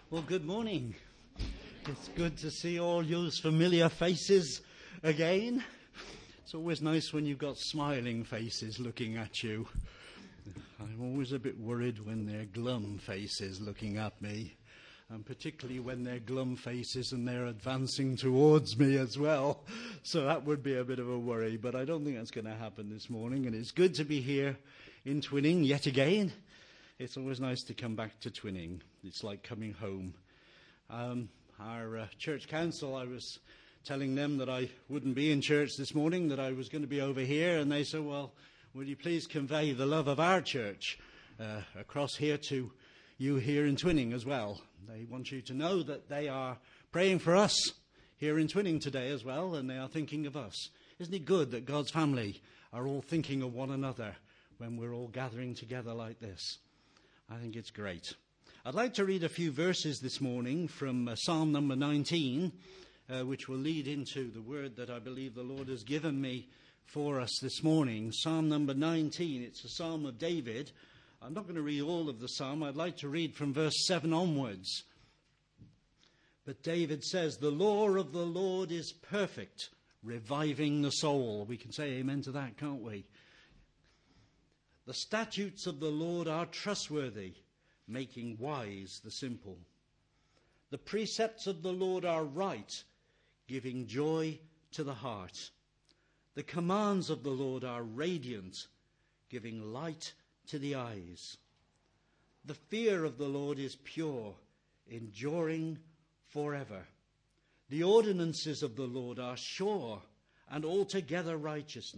Well, good morning. It's good to see all those familiar faces again. It's always nice when you've got smiling faces looking at you. I'm always a bit worried when they're glum faces looking at me, and particularly when they're glum faces and they're advancing towards me as well. So that would be a bit of a worry, but I don't think that's going to happen this morning, and it's good to be here in Twinning yet again. It's always nice to come back to Twinning. It's like coming home. Our church council, I was telling them that I wouldn't be in church this morning, that I was going to be over here, and they said, well, would you please convey the love of our church across here to you here in Twinning as well. They want you to know that they are praying for us here in Twinning today as well, and they are thinking of us. Isn't it good that God's family are all thinking of one another when we're all gathering together like this? I think it's great. I'd like to read a few verses this morning from Psalm number 19, which will lead into the word that I believe the Lord has given me for us this morning. Psalm number 19, it's a psalm of David. I'm not going to read all of the psalm. I'd like to read from verse 7 onwards. But David says, "The law of the Lord is perfect, reviving the soul." We can say amen to that, can't we? "The statutes of the Lord are trustworthy, making wise the simple. The precepts of the Lord are right, giving joy to the heart. The commands of the Lord are radiant, giving light to the eyes. The fear of the Lord is pure, enduring forever. The ordinances of the Lord are sure and altogether righteous.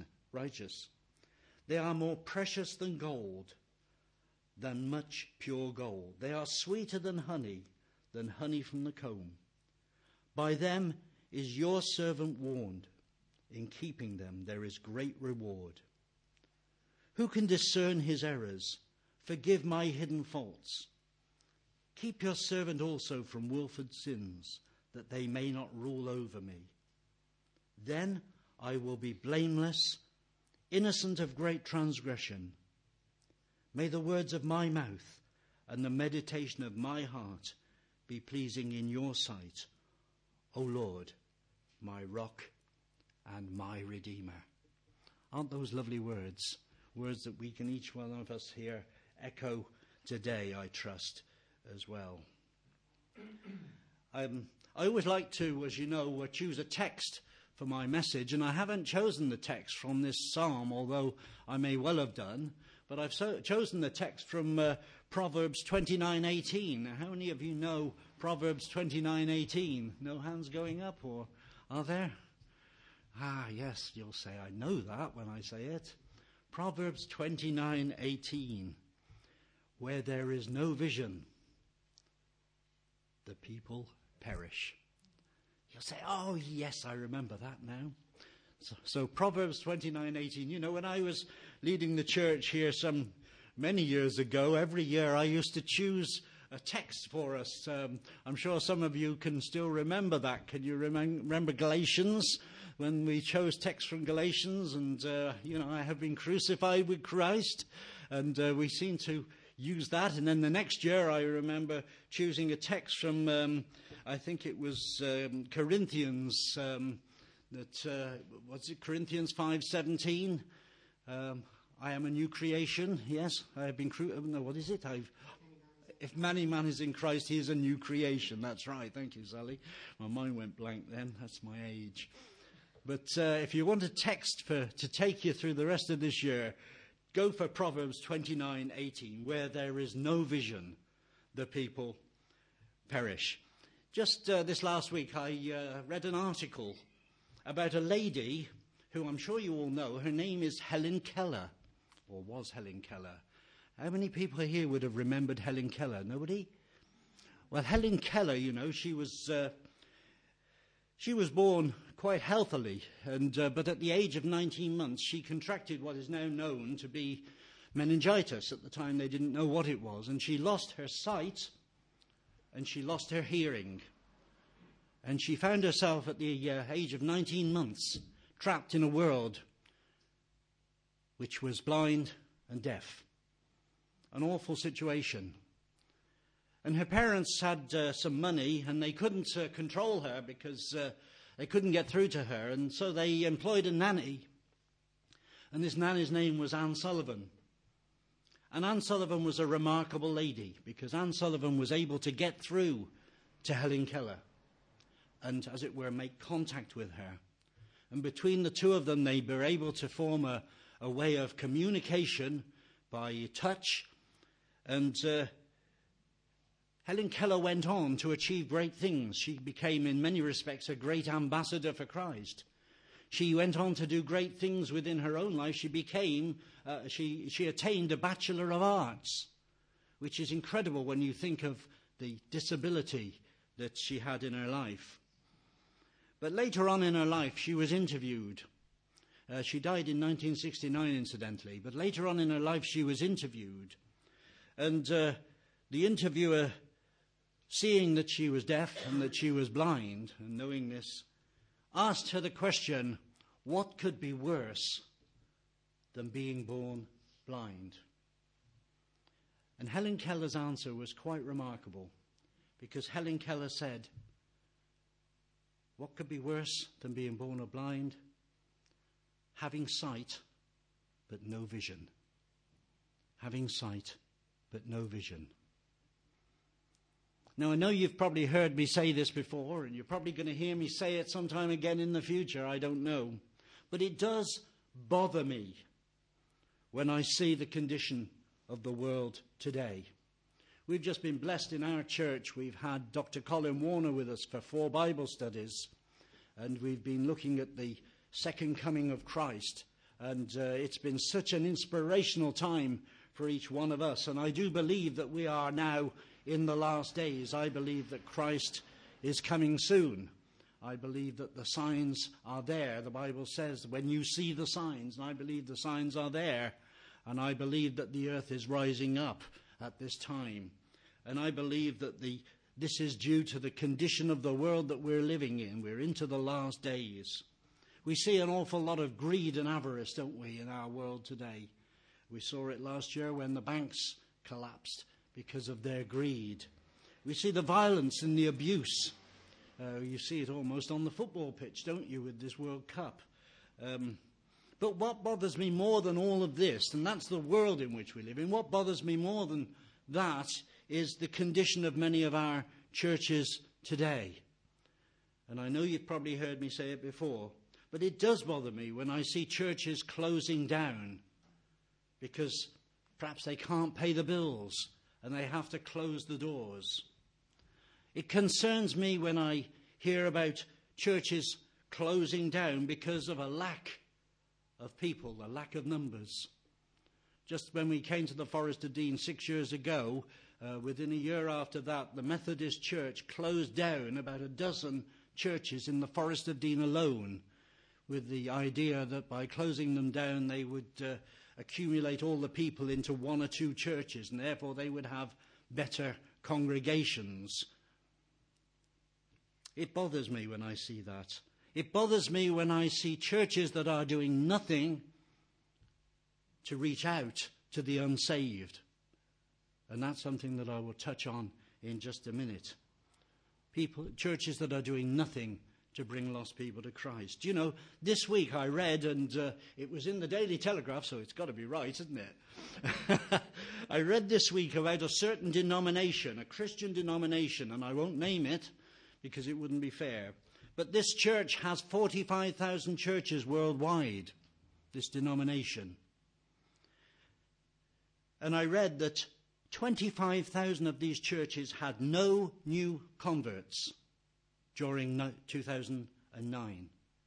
They are more precious than gold, than much pure gold. They are sweeter than honey from the comb. By them is your servant warned. In keeping them there is great reward. Who can discern his errors? Forgive my hidden faults. Keep your servant also from wilful sins, that they may not rule over me. Then I will be blameless, innocent of great transgression. May the words of my mouth and the meditation of my heart be pleasing in your sight, O Lord, my rock and my redeemer." Aren't those lovely words? Words that we can, each one of us here, echo today, I trust, as well. I always like to, as you know, choose a text for my message, and I haven't chosen the text from this psalm, although I may well have done, but I've chosen the text from Proverbs 29:18. How many of you know Proverbs 29:18? No hands going up, or are there? Ah, yes, you'll say, I know that when I say it. Proverbs 29:18. "Where there is no vision, the people perish." You'll say, oh, yes, I remember that now. So Proverbs 29:18. You know, when I was leading the church here many years ago, every year I used to choose a text for us. I'm sure some of you can still remember that. Can you remember Galatians? When we chose text from Galatians, and, I have been crucified with Christ, and we seem to use that. And then the next year I remember choosing a text from, I think it was Corinthians, Corinthians 5:17? I am a new creation. Yes, I have been what is it? If any man is in Christ, he is a new creation. That's right. Thank you, Sally. My mind went blank then. That's my age. But if you want a text to take you through the rest of this year, go for Proverbs 29:18. "Where there is no vision, the people perish." Just this last week, I read an article about a lady who I'm sure you all know. Her name is Helen Keller, or was Helen Keller. How many people here would have remembered Helen Keller? Nobody? Well, Helen Keller, she was born quite healthily, but at the age of 19 months, she contracted what is now known to be meningitis. At the time, they didn't know what it was, and she lost her sight, and she lost her hearing. And she found herself at the age of 19 months trapped in a world which was blind and deaf. An awful situation. And her parents had some money, and they couldn't control her because they couldn't get through to her. And so they employed a nanny. And this nanny's name was Anne Sullivan. And Anne Sullivan was a remarkable lady because Anne Sullivan was able to get through to Helen Keller and, as it were, make contact with her. And between the two of them, they were able to form a way of communication by touch. And Helen Keller went on to achieve great things. She became, in many respects, a great ambassador for Christ. She went on to do great things within her own life. She attained a Bachelor of Arts, which is incredible when you think of the disability that she had in her life. But later on in her life, she was interviewed. She died in 1969, incidentally. But later on in her life, she was interviewed. And the interviewer, seeing that she was deaf and that she was blind, and knowing this, asked her the question, what could be worse than being born blind? And Helen Keller's answer was quite remarkable, because Helen Keller said, what could be worse than being born blind? Having sight, but no vision. Having sight, but no vision. Now, I know you've probably heard me say this before, and you're probably going to hear me say it sometime again in the future, I don't know. But it does bother me when I see the condition of the world today. We've just been blessed in our church. We've had Dr. Colin Warner with us for 4 Bible studies, and we've been looking at the second coming of Christ. And it's been such an inspirational time for each one of us. And I do believe that we are now in the last days. I believe that Christ is coming soon. I believe that the signs are there. The Bible says, when you see the signs, and I believe the signs are there, and I believe that the earth is rising up at this time. And I believe that this is due to the condition of the world that we're living in. We're into the last days. We see an awful lot of greed and avarice, don't we, in our world today. We saw it last year when the banks collapsed because of their greed. We see the violence and the abuse. You see it almost on the football pitch, don't you, with this World Cup. But what bothers me more than all of this, and that's the world in which we live in, what bothers me more than that is the condition of many of our churches today. And I know you've probably heard me say it before, but it does bother me when I see churches closing down because perhaps they can't pay the bills and they have to close the doors. It concerns me when I hear about churches closing down because of a lack of people, a lack of numbers. Just when we came to the Forest of Dean 6 years ago, within a year after that, the Methodist Church closed down about a dozen churches in the Forest of Dean alone, with the idea that by closing them down they would accumulate all the people into 1 or 2 churches, and therefore they would have better congregations. It bothers me when I see that. It bothers me when I see churches that are doing nothing to reach out to the unsaved. And that's something that I will touch on in just a minute. Churches that are doing nothing to bring lost people to Christ. You know, this week I read, and it was in the Daily Telegraph, so it's got to be right, isn't it? I read this week about a certain denomination, a Christian denomination, and I won't name it because it wouldn't be fair. But this church has 45,000 churches worldwide, this denomination. And I read that 25,000 of these churches had no new converts during 2009.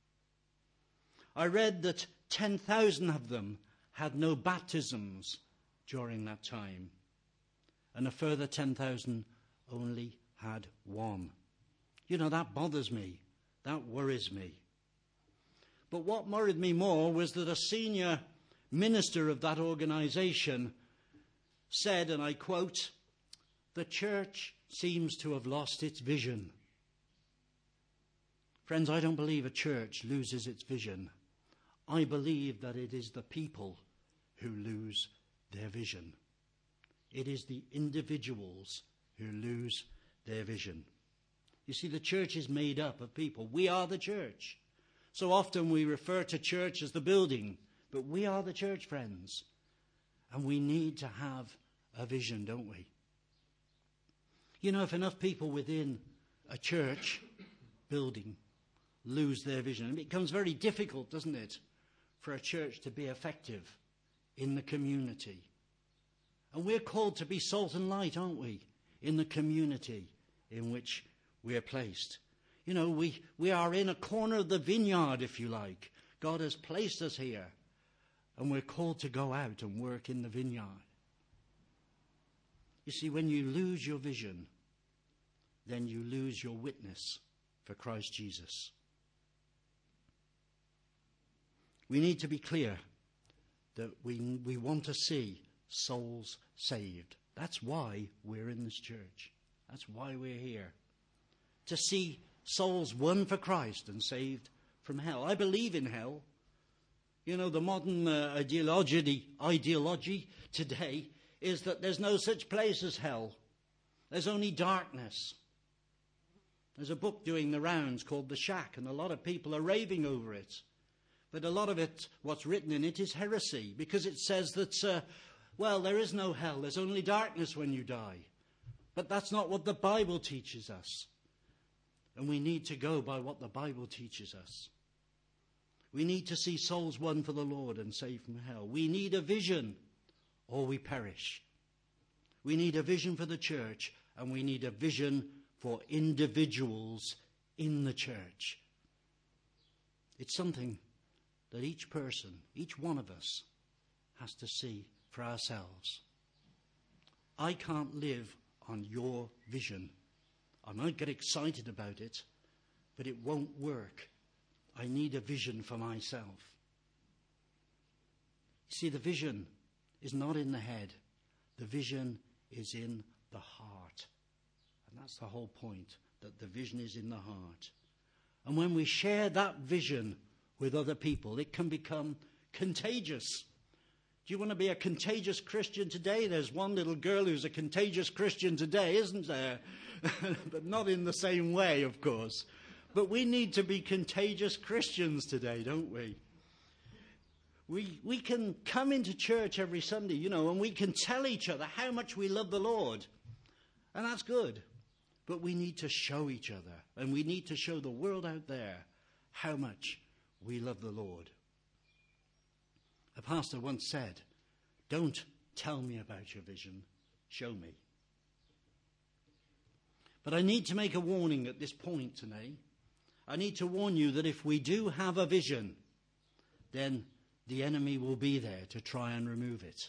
I read that 10,000 of them had no baptisms during that time. And a further 10,000 only had one. You know, that bothers me. That worries me. But what worried me more was that a senior minister of that organization said, and I quote, "The church seems to have lost its vision." Friends, I don't believe a church loses its vision. I believe that it is the people who lose their vision. It is the individuals who lose their vision. You see, the church is made up of people. We are the church. So often we refer to church as the building, but we are the church, friends. And we need to have a vision, don't we? You know, if enough people within a church building lose their vision, it becomes very difficult, doesn't it, for a church to be effective in the community. And we're called to be salt and light, aren't we, in the community in which we are placed. You know, we are in a corner of the vineyard, if you like. God has placed us here. And we're called to go out and work in the vineyard. You see, when you lose your vision, then you lose your witness for Christ Jesus. We need to be clear that we want to see souls saved. That's why we're in this church. That's why we're here. To see souls won for Christ and saved from hell. I believe in hell. You know, the modern ideology today is that there's no such place as hell. There's only darkness. There's a book doing the rounds called The Shack, and a lot of people are raving over it. But a lot of it, what's written in it, is heresy, because it says that, well, there is no hell. There's only darkness when you die. But that's not what the Bible teaches us. And we need to go by what the Bible teaches us. We need to see souls won for the Lord and saved from hell. We need a vision, or we perish. We need a vision for the church, and we need a vision for individuals in the church. It's something that each person, each one of us, has to see for ourselves. I can't live on your vision. I might get excited about it, but it won't work. I need a vision for myself. See, the vision is not in the head. The vision is in the heart. And that's the whole point, that the vision is in the heart. And when we share that vision with other people, it can become contagious. Do you want to be a contagious Christian today? There's one little girl who's a contagious Christian today, isn't there? But not in the same way, of course. But we need to be contagious Christians today, don't we? We can come into church every Sunday, you know, and we can tell each other how much we love the Lord. And that's good. But we need to show each other, and we need to show the world out there how much we love the Lord. A pastor once said, "Don't tell me about your vision, show me." But I need to make a warning at this point today. I need to warn you that if we do have a vision, then the enemy will be there to try and remove it.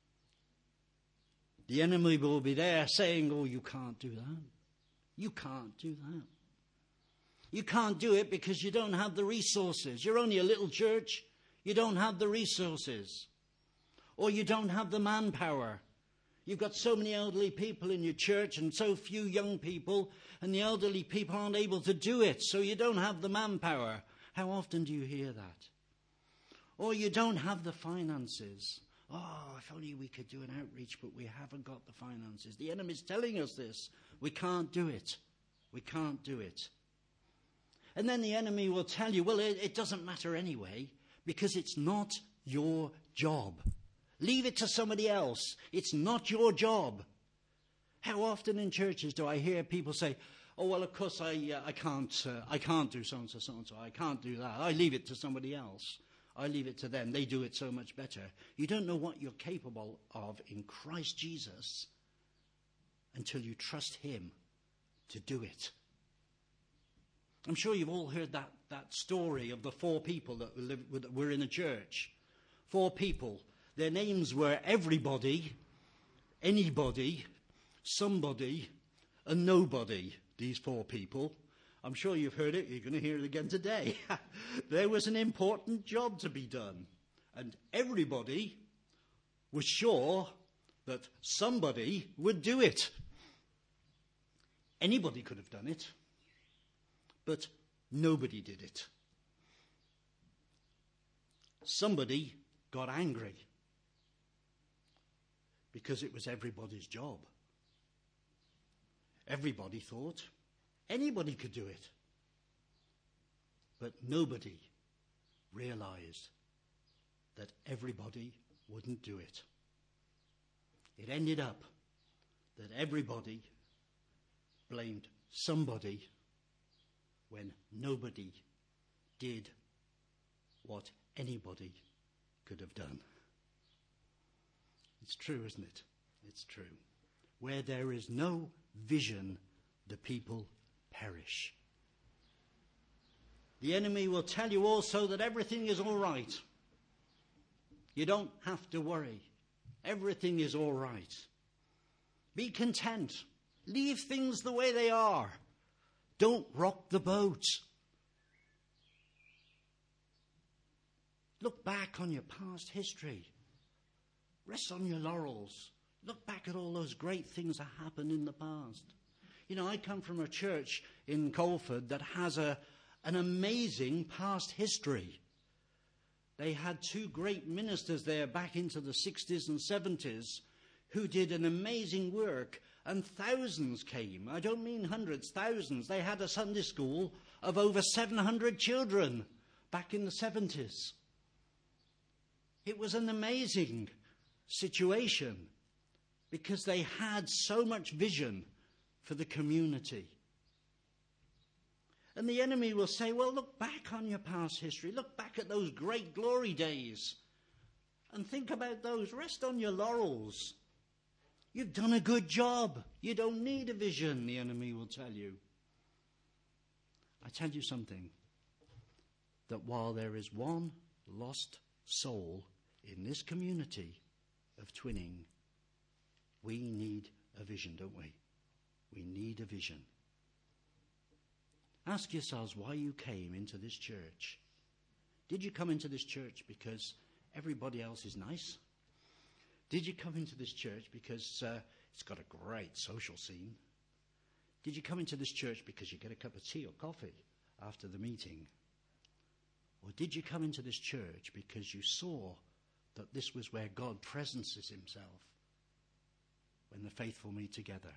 The enemy will be there saying, "Oh, you can't do that. You can't do that. You can't do it because you don't have the resources. You're only a little church. You don't have the resources. Or you don't have the manpower. You've got so many elderly people in your church and so few young people, and the elderly people aren't able to do it, so you don't have the manpower." How often do you hear that? Or you don't have the finances. "Oh, if only we could do an outreach, but we haven't got the finances." The enemy's telling us this. We can't do it. We can't do it. And then the enemy will tell you, "Well, it doesn't matter anyway, because it's not your job. Leave it to somebody else. It's not your job." How often in churches do I hear people say, "Oh, well, of course I can't do so-and-so, so-and-so. I can't do that. I leave it to somebody else. I leave it to them. They do it so much better." You don't know what you're capable of in Christ Jesus until you trust him to do it. I'm sure you've all heard that story of the 4 people that were in a church. 4 people. Their names were everybody, anybody, somebody, and nobody, these 4 people. I'm sure you've heard it. You're going to hear it again today. There was an important job to be done. And everybody was sure that somebody would do it. Anybody could have done it, but nobody did it. Somebody got angry because it was everybody's job. Everybody thought anybody could do it. But nobody realized that everybody wouldn't do it. It ended up that everybody blamed somebody when nobody did what anybody could have done. It's true, isn't it? It's true. Where there is no vision, the people perish. The enemy will tell you also that everything is all right. You don't have to worry. Everything is all right. Be content. Leave things the way they are. Don't rock the boat. Look back on your past history. Rest on your laurels. Look back at all those great things that happened in the past. You know, I come from a church in Colford that has an amazing past history. They had two great ministers there back into the 60s and 70s who did an amazing work, and thousands came. I don't mean hundreds, thousands. They had a Sunday school of over 700 children back in the 70s. It was an amazing situation because they had so much vision for the community. And the enemy will say, well, look back on your past history. Look back at those great glory days and think about those. Rest on your laurels. You've done a good job. You don't need a vision, the enemy will tell you. I tell you something, that while there is one lost soul in this community of Twinning, we need a vision, don't we? We need a vision. Ask yourselves why you came into this church. Did you come into this church because everybody else is nice? Did you come into this church because it's got a great social scene? Did you come into this church because you get a cup of tea or coffee after the meeting? Or did you come into this church because you saw that this was where God presences himself when the faithful meet together?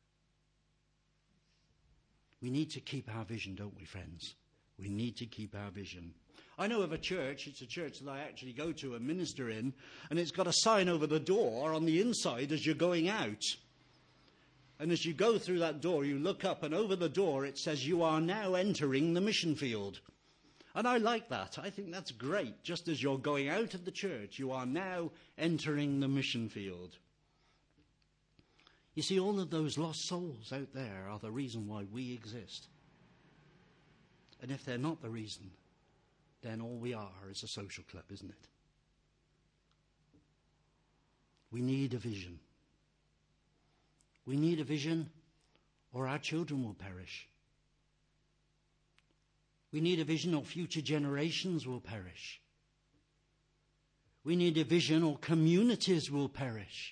We need to keep our vision, don't we, friends? We need to keep our vision. I know of a church, it's a church that I actually go to and minister in, and it's got a sign over the door on the inside as you're going out. And as you go through that door, you look up, and over the door it says, "You are now entering the mission field." And I like that. I think that's great. Just as you're going out of the church, you are now entering the mission field. You see, all of those lost souls out there are the reason why we exist. And if they're not the reason, then all we are is a social club, isn't it? We need a vision. We need a vision, or our children will perish. We need a vision, or future generations will perish. We need a vision, or communities will perish.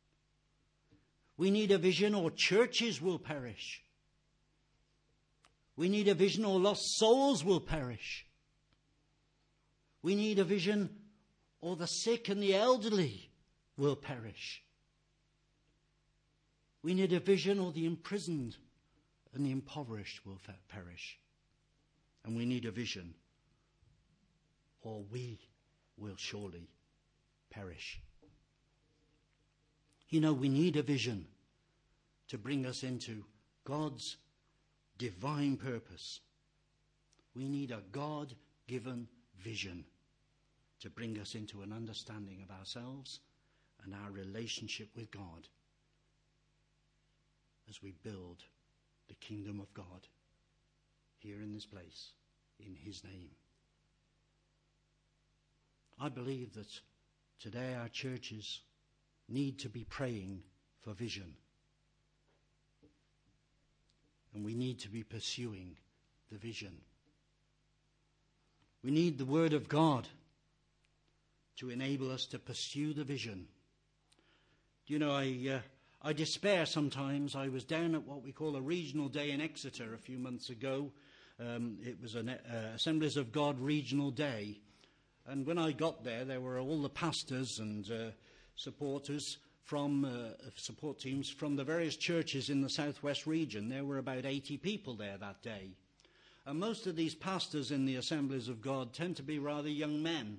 We need a vision, or churches will perish. We need a vision, or lost souls will perish. We need a vision, or the sick and the elderly will perish. We need a vision, or the imprisoned and the impoverished will perish. And we need a vision, or we will surely perish. You know, we need a vision to bring us into God's divine purpose. We need a God-given vision to bring us into an understanding of ourselves and our relationship with God as we build the kingdom of God here in this place, in his name. I believe that today our churches need to be praying for vision. And we need to be pursuing the vision. We need the word of God to enable us to pursue the vision. You know, I despair sometimes. I was down at what we call a regional day in Exeter a few months ago. It was an Assemblies of God regional day. And when I got there, there were all the pastors and supporters support teams from the various churches in the southwest region. There were about 80 people there that day. And most of these pastors in the Assemblies of God tend to be rather young men.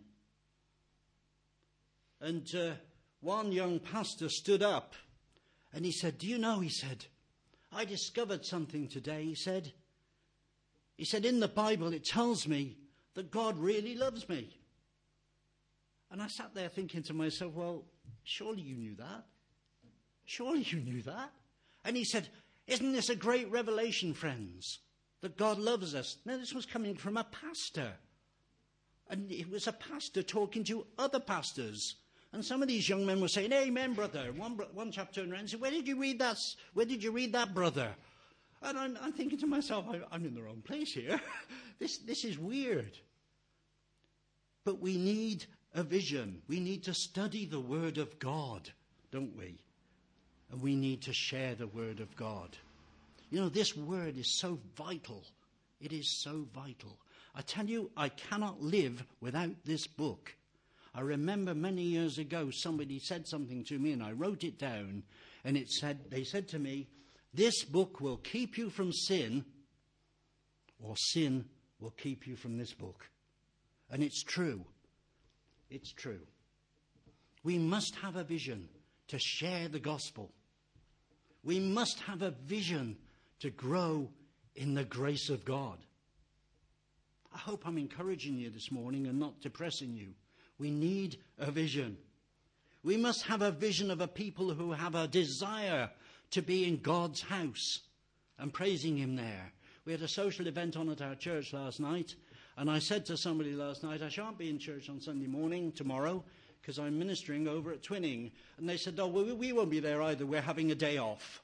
And one young pastor stood up and he said, "Do you know," he said, "I discovered something today," he said. He said, "In the Bible it tells me that God really loves me." And I sat there thinking to myself, well, surely you knew that. Surely you knew that. And he said, "Isn't this a great revelation, friends, that God loves us?" Now, this was coming from a pastor. And it was a pastor talking to other pastors. And some of these young men were saying, "Amen, brother." One chap turned around and said, "Where did you read that? Where did you read that, brother?" And I'm thinking to myself, I'm in the wrong place here. This is weird. But we need a vision. We need to study the Word of God, don't we? And we need to share the Word of God. You know, this Word is so vital. It is so vital. I tell you, I cannot live without this book. I remember many years ago somebody said something to me and I wrote it down, and they said to me, "This book will keep you from sin, or sin will keep you from this book." And it's true. It's true. We must have a vision to share the gospel. We must have a vision to grow in the grace of God. I hope I'm encouraging you this morning and not depressing you. We need a vision. We must have a vision of a people who have a desire to be in God's house and praising him there. We had a social event on at our church last night, and I said to somebody last night, "I shan't be in church on Sunday morning tomorrow because I'm ministering over at Twinning." And they said, "Oh, well, we won't be there either. We're having a day off."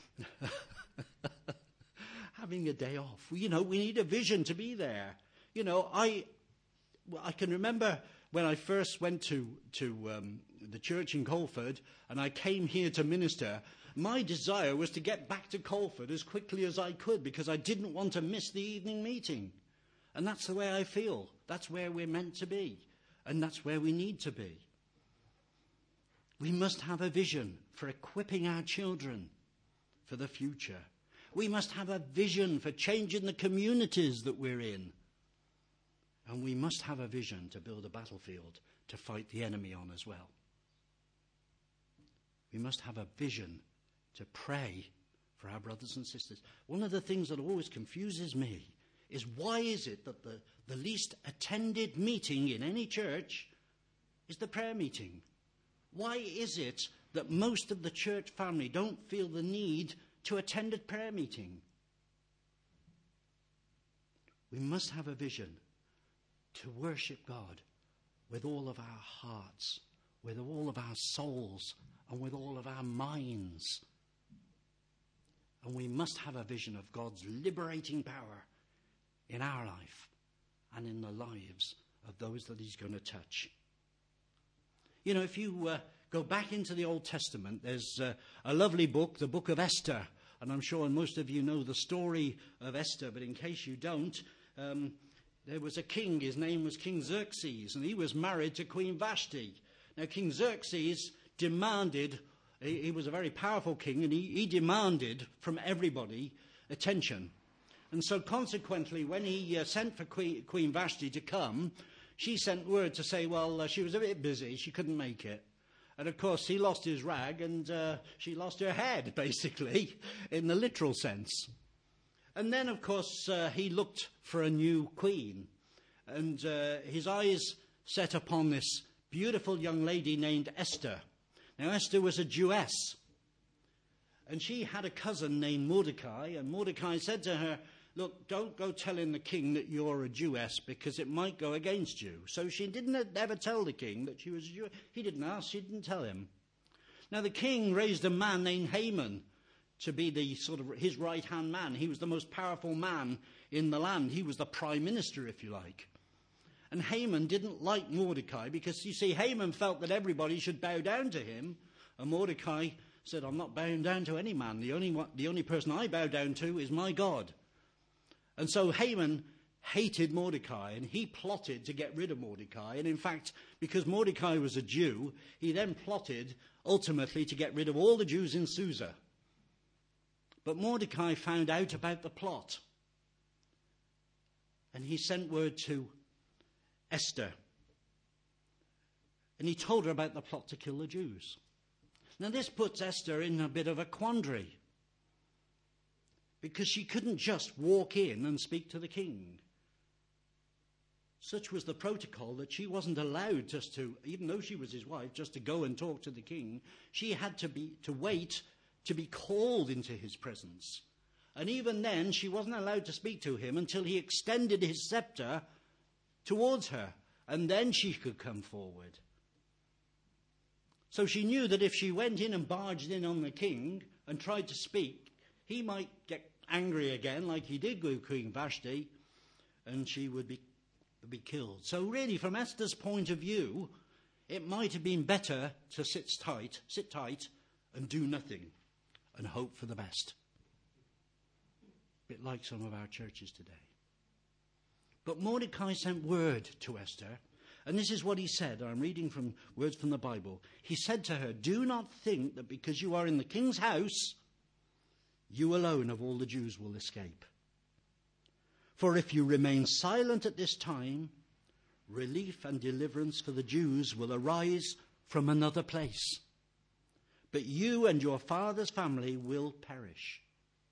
Having a day off. You know, we need a vision to be there. You know, I can remember when I first went to the church in Colford and I came here to minister, my desire was to get back to Colford as quickly as I could because I didn't want to miss the evening meeting. And that's the way I feel. That's where we're meant to be. And that's where we need to be. We must have a vision for equipping our children for the future. We must have a vision for changing the communities that we're in. And we must have a vision to build a battlefield to fight the enemy on as well. We must have a vision to pray for our brothers and sisters. One of the things that always confuses me is why is it that the least attended meeting in any church is the prayer meeting? Why is it that most of the church family don't feel the need to attend a prayer meeting? We must have a vision to worship God with all of our hearts, with all of our souls, and with all of our minds. And we must have a vision of God's liberating power in our life and in the lives of those that he's going to touch. You know, if you go back into the Old Testament, there's a lovely book, the book of Esther. And I'm sure most of you know the story of Esther, but in case you don't, there was a king, his name was King Xerxes, and he was married to Queen Vashti. Now, King Xerxes demanded, he was a very powerful king, and he demanded from everybody attention. And so consequently, when he sent for Queen Vashti to come, she sent word to say, well, she was a bit busy, she couldn't make it. And of course, he lost his rag, and she lost her head, basically, in the literal sense. And then, of course, he looked for a new queen. And his eyes set upon this beautiful young lady named Esther. Now, Esther was a Jewess. And she had a cousin named Mordecai. And Mordecai said to her, "Look, don't go telling the king that you're a Jewess because it might go against you." So she didn't ever tell the king that she was a Jewess. He didn't ask, she didn't tell him. Now, the king raised a man named Haman to be the sort of his right-hand man. He was the most powerful man in the land. He was the prime minister, if you like. And Haman didn't like Mordecai because, you see, Haman felt that everybody should bow down to him. And Mordecai said, "I'm not bowing down to any man. The only person I bow down to is my God." And so Haman hated Mordecai, and he plotted to get rid of Mordecai. And in fact, because Mordecai was a Jew, he then plotted ultimately to get rid of all the Jews in Susa. But Mordecai found out about the plot, and he sent word to Esther, and he told her about the plot to kill the Jews. Now this puts Esther in a bit of a quandary, because she couldn't just walk in and speak to the king. Such was the protocol that she wasn't allowed just to, even though she was his wife, just to go and talk to the king. She had to wait to be called into his presence. And even then, she wasn't allowed to speak to him until he extended his scepter towards her. And then she could come forward. So she knew that if she went in and barged in on the king and tried to speak, he might get angry again, like he did with Queen Vashti, and she would be killed. So really, from Esther's point of view, it might have been better to sit tight and do nothing and hope for the best. A bit like some of our churches today. But Mordecai sent word to Esther, and this is what he said. I'm reading from words from the Bible. He said to her, "Do not think that because you are in the king's house, you alone of all the Jews will escape. For if you remain silent at this time, relief and deliverance for the Jews will arise from another place. But you and your father's family will perish.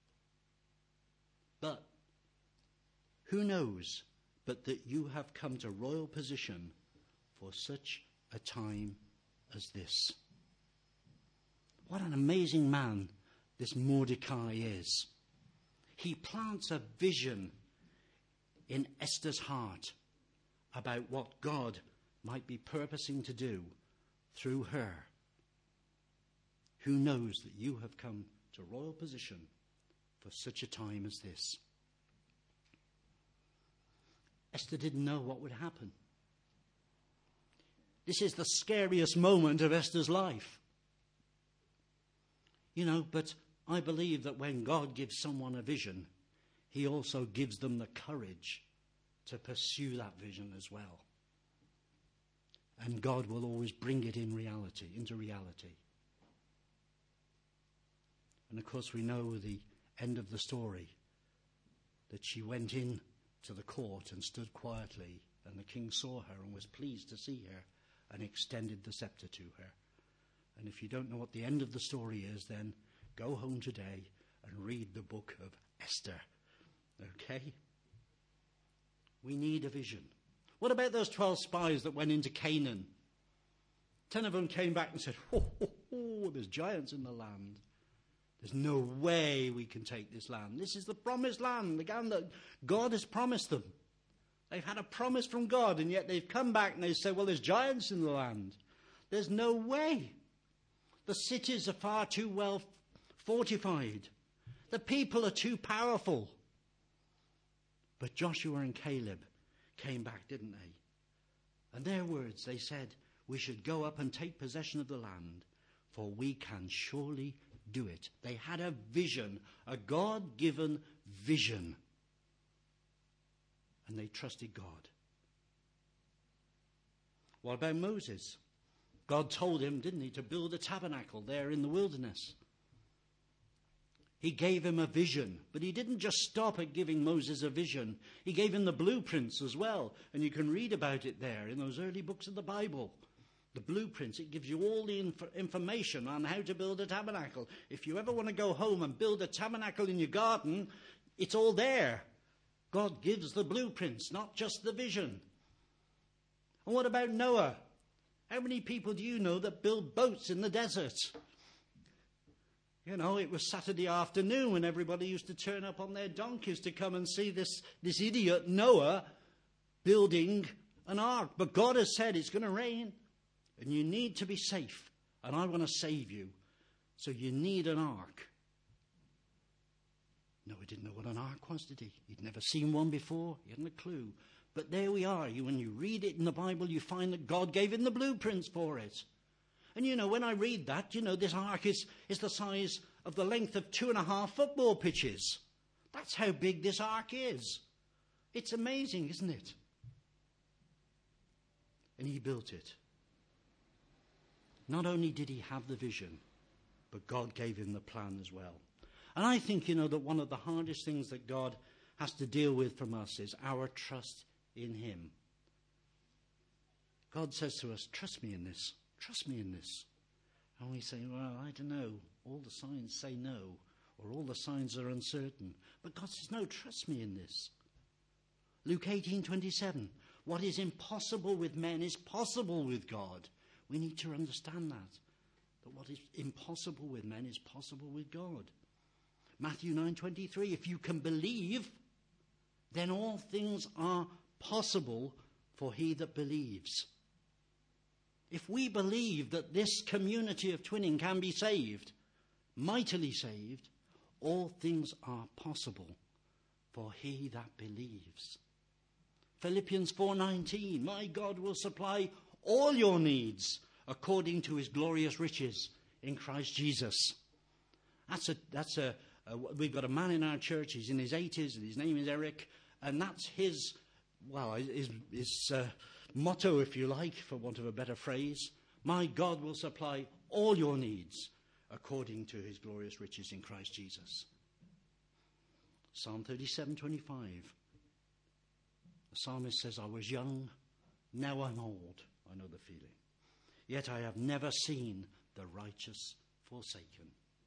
But who knows but that you have come to royal position for such a time as this?" What an amazing man this Mordecai is. He plants a vision in Esther's heart about what God might be purposing to do through her. Who knows that you have come to royal position for such a time as this? Esther didn't know what would happen. This is the scariest moment of Esther's life. But I believe that when God gives someone a vision, he also gives them the courage to pursue that vision as well. And God will always bring it into reality. And of course we know the end of the story, that she went in to the court and stood quietly, and the king saw her and was pleased to see her and extended the scepter to her. And if you don't know what the end of the story is, then go home today and read the book of Esther. Okay? We need a vision. What about those 12 spies that went into Canaan? 10 of them came back and said, there's giants in the land. There's no way we can take this land. This is the promised land, the land that God has promised them. They've had a promise from God, and yet they've come back and they say, there's giants in the land. There's no way. The cities are far too well fortified. The people are too powerful. But Joshua and Caleb came back, didn't they? And their words, they said, we should go up and take possession of the land, for we can surely do it. They had a vision, a God-given vision. And they trusted God. What about Moses? God told him, didn't he, to build a tabernacle there in the wilderness. He gave him a vision, but he didn't just stop at giving Moses a vision. He gave him the blueprints as well, and you can read about it there in those early books of the Bible. The blueprints, it gives you all the information on how to build a tabernacle. If you ever want to go home and build a tabernacle in your garden, it's all there. God gives the blueprints, not just the vision. And what about Noah? How many people do you know that build boats in the desert? It was Saturday afternoon when everybody used to turn up on their donkeys to come and see this idiot Noah building an ark. But God has said it's going to rain and you need to be safe. And I want to save you. So you need an ark. Noah didn't know what an ark was, did he? He'd never seen one before. He hadn't a clue. But there we are. When you read it in the Bible, you find that God gave him the blueprints for it. And when I read that, this ark is the size of the length of 2.5 football pitches. That's how big this ark is. It's amazing, isn't it? And he built it. Not only did he have the vision, but God gave him the plan as well. And I think, that one of the hardest things that God has to deal with from us is our trust in him. God says to us, trust me in this. Trust me in this. And we say, well, I don't know. All the signs say no. Or all the signs are uncertain. But God says, no, trust me in this. Luke 18:27. What is impossible with men is possible with God. We need to understand that. That what is impossible with men is possible with God. Matthew 9:23. If you can believe, then all things are possible for he that believes. If we believe that this community of twinning can be saved, mightily saved, all things are possible for he that believes. Philippians 4:19, my God will supply all your needs according to his glorious riches in Christ Jesus. We've got a man in our church, he's in his 80s, and his name is Eric, and that's his motto, if you like, for want of a better phrase. My God will supply all your needs according to his glorious riches in Christ Jesus. Psalm 37:25. The psalmist says, I was young, now I'm old. I know the feeling. Yet I have never seen the righteous forsaken.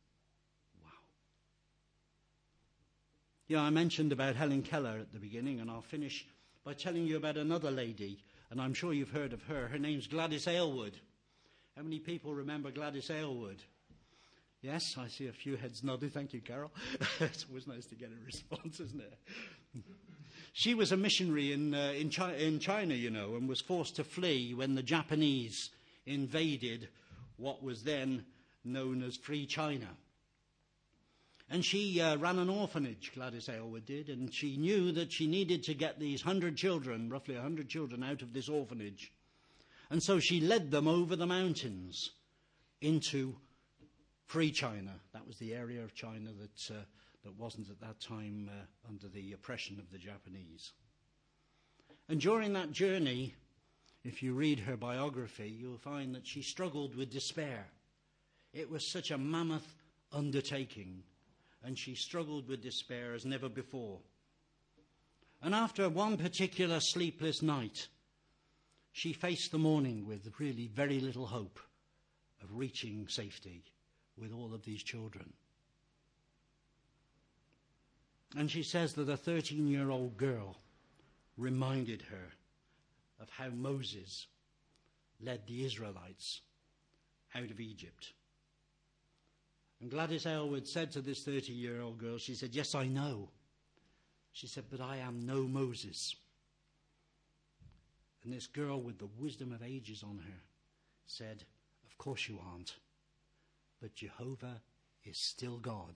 Wow. I mentioned about Helen Keller at the beginning, and I'll finish by telling you about another lady, and I'm sure you've heard of her. Her name's Gladys Aylward. How many people remember Gladys Aylward? Yes, I see a few heads nodding. Thank you, Carol. It's always nice to get a response, isn't it? She was a missionary in China, and was forced to flee when the Japanese invaded what was then known as Free China. And she ran an orphanage, Gladys Aylward did, and she knew that she needed to get these 100 children, roughly 100 children, out of this orphanage. And so she led them over the mountains into Free China. That was the area of China that wasn't at that time under the oppression of the Japanese. And during that journey, if you read her biography, you'll find that she struggled with despair. It was such a mammoth undertaking, and she struggled with despair as never before. And after one particular sleepless night, she faced the morning with really very little hope of reaching safety with all of these children. And she says that a 13-year-old girl reminded her of how Moses led the Israelites out of Egypt. And Gladys Aylward said to this 30-year-old girl, she said, yes, I know. She said, but I am no Moses. And this girl with the wisdom of ages on her said, of course you aren't, but Jehovah is still God.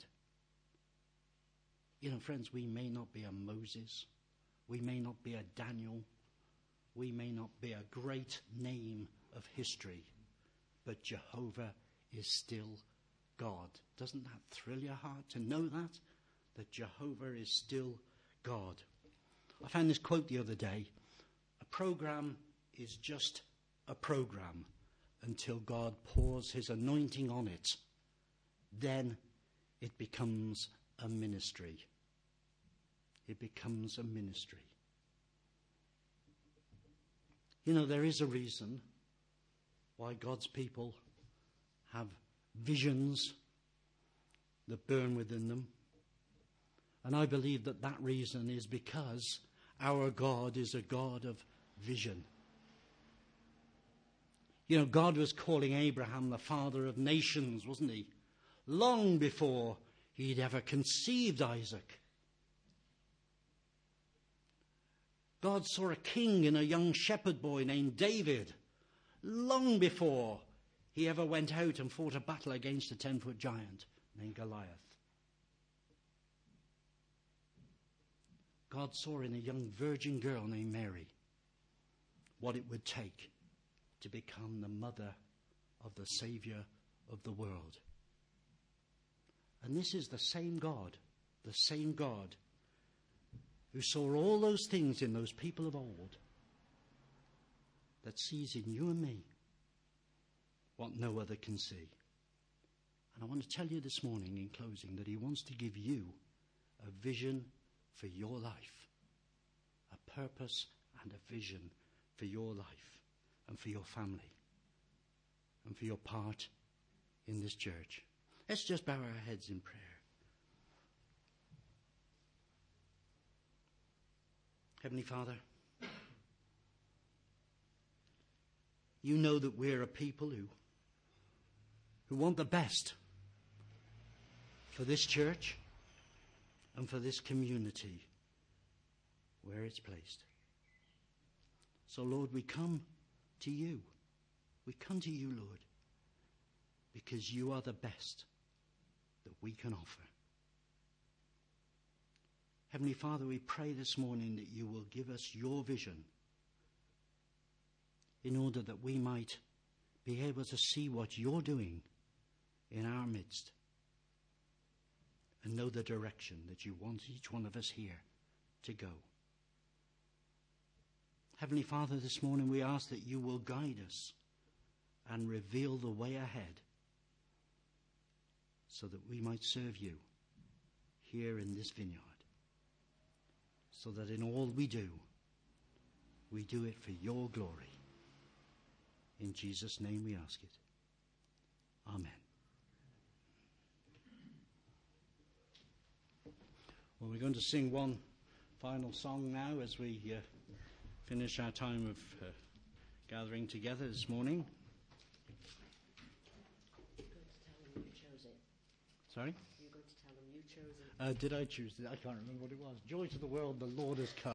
Friends, we may not be a Moses. We may not be a Daniel. We may not be a great name of history. But Jehovah is still God. Doesn't that thrill your heart to know that? That Jehovah is still God. I found this quote the other day. A program is just a program until God pours his anointing on it. Then it becomes a ministry. It becomes a ministry. There is a reason why God's people have visions that burn within them. And I believe that reason is because our God is a God of vision. God was calling Abraham the father of nations, wasn't he? Long before he'd ever conceived Isaac. God saw a king in a young shepherd boy named David, long before he ever went out and fought a battle against a 10-foot giant named Goliath. God saw in a young virgin girl named Mary what it would take to become the mother of the Savior of the world. And this is the same God who saw all those things in those people of old, that sees in you and me what no other can see. And I want to tell you this morning in closing that he wants to give you a vision for your life, a purpose and a vision for your life and for your family and for your part in this church. Let's just bow our heads in prayer. Heavenly Father, you know that we're a people who want the best for this church and for this community where it's placed. So, Lord, we come to you. We come to you, Lord, because you are the best that we can offer. Heavenly Father, we pray this morning that you will give us your vision in order that we might be able to see what you're doing in our midst and know the direction that you want each one of us here to go. Heavenly Father, this morning we ask that you will guide us and reveal the way ahead so that we might serve you here in this vineyard, so that in all we do it for your glory. In Jesus' name we ask it. Amen. Well, we're going to sing one final song now as we finish our time of gathering together this morning. You're going to tell them you chose it. Sorry? You're going to tell them you chose it. Did I choose it? I can't remember what it was. Joy to the world, the Lord has come.